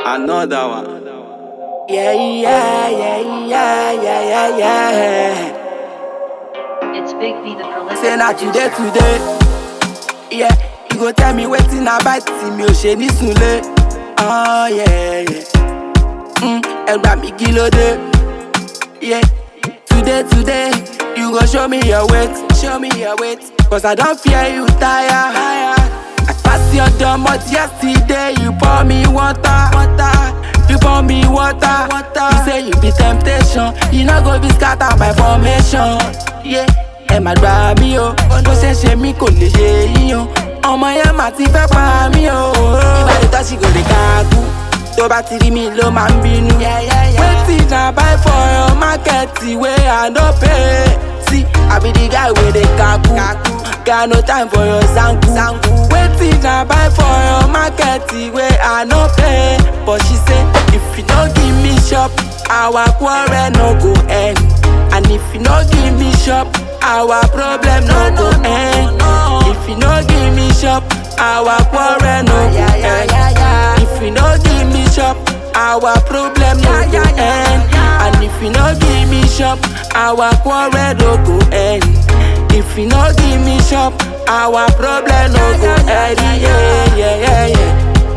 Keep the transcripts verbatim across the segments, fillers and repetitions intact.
Another one. Yeah, yeah, yeah, yeah, yeah, yeah, yeah. It's Big V the prolific Say na today, producer. today. Yeah, you go tell me wetin I buy tí mi ò ṣe ní sunlé. Oh yeah, yeah. Mm, ẹ gbà mí kí ló dé. Yeah, today, today, you go show me your weight, show me your weight. Cause I don't fear you tire. I pass your door, but yesterday you pour me water, water. You pour me water, water. You say you be temptation, you not go be scattered by formation. Yeah, ẹ má gbà mí o, bó ṣe ṣe mí kò lè ṣe yín o. Ọmọ yẹn mà ti fẹ́ pa mí o. Ìbàdí tó ṣì gò lè káàkú, tó bá ti rí mi ló máa ń bínú. Wetin I buy for your market wey I no pay. See, I be the guy wey dey kaku. Got no time for your zanku. Wetin I buy for your market wey I no pay. But she say, if you no give me shop, our quarrel no go end. And if you no give me shop, our problem no go end. If you no give me shop, our quarrel no go end. If you no give me shop, our problem no go end. And if you no give me shop, our quarrel no go end. If you no give me shop, our problem no go end. Yeah, yeah, yeah, yeah.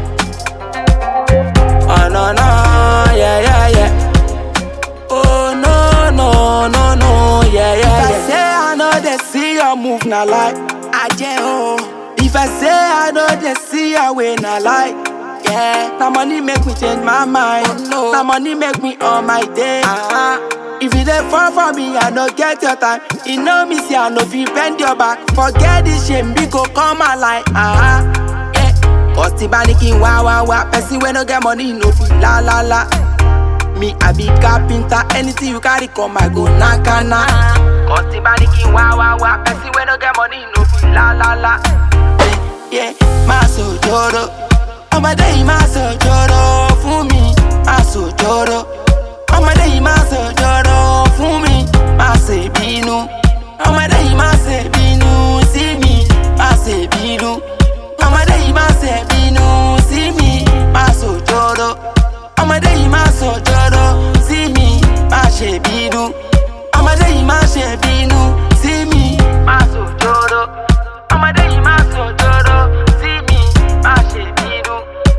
Oh no no, yeah, yeah, yeah. Oh no no no no, yeah, yeah, yeah. If I say I know they see your move, na lie. I just oh. If I say I know they see your way, na lie. Yeah, now money make me change my mind. Oh, no. Now money make me on my day. Uh-huh. If you dey fall for me, I no get your time. You know me, say I no fit bend your back. Forget this shame, we go come alive. Uh-huh. Yeah, cause the banking wah wah wah. Person when no get money, no fit la la la. Me, I be carpenter. Anything you carry come, I go naka na. Cause the banking wah wah wah. Person when no get money, no fit la la la. Yeah, yeah, my soul joro. Ọmọdé yìí máa sọ̀jọ̀rọ̀ fún mi, máa sọ̀jọ̀rọ̀. Ọmọdé yìí máa sọ̀jọ̀rọ̀ fún mi, máa ṣe bínú. Ọmọdé yìí máa ṣe bínú sí mi, máa ṣe bínú. Ọmọdé yìí máa ṣe bínú sí mi, máa sọ̀jọ̀rọ̀. Ọmọdé yìí máa sọ̀jọ̀rọ̀ sí mi, máa ṣe bínú. Ọmọdé yìí máa ṣe bínú sí mi, máa sọ̀jọ̀rọ̀. Ọmọdé yìí máa sọ̀jọ̀rọ̀ sí mi, máa ṣe bínú.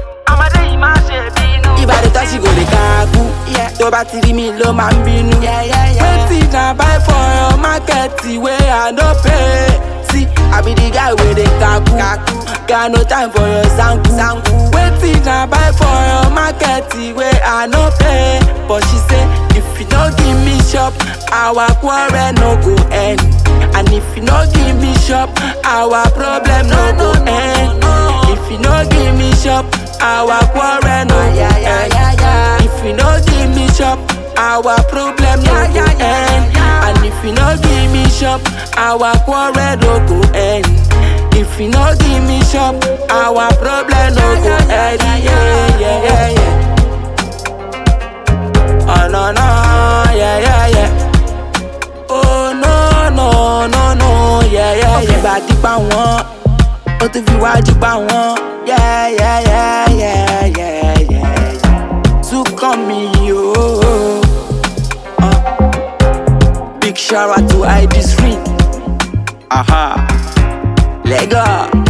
Ìbàdí tó ṣì gò lè káàkú. Tó bá ti rí mi ló máa ń bínú. Wetin I buy for your market wey I no pay. See, I be the guy wey dey kaku. Got no time for your zanku. Wetin I buy for your market wey I no pay. But she say, if you no give me shop, our quarrel no go end. And if you no give me shop, our problem no go end. If you no give me shop, our quarrel no go end. If you no give me shop, our problem no go end. And if you no give me shop, our quarrel no go end. If you no give me shop, our problem no go end. Yeah, yeah, yeah, yeah. Oh no no, yeah, yeah, yeah. Oh no no no no, yeah, yeah, yeah. Ìbàdí pa wọ́n, ó tún fi wájú pa wọ́n. Yeah, yeah, yeah, yeah, yeah, yeah, yeah. To come me, yo. Uh, big shout out to I D Street. Aha. Lego.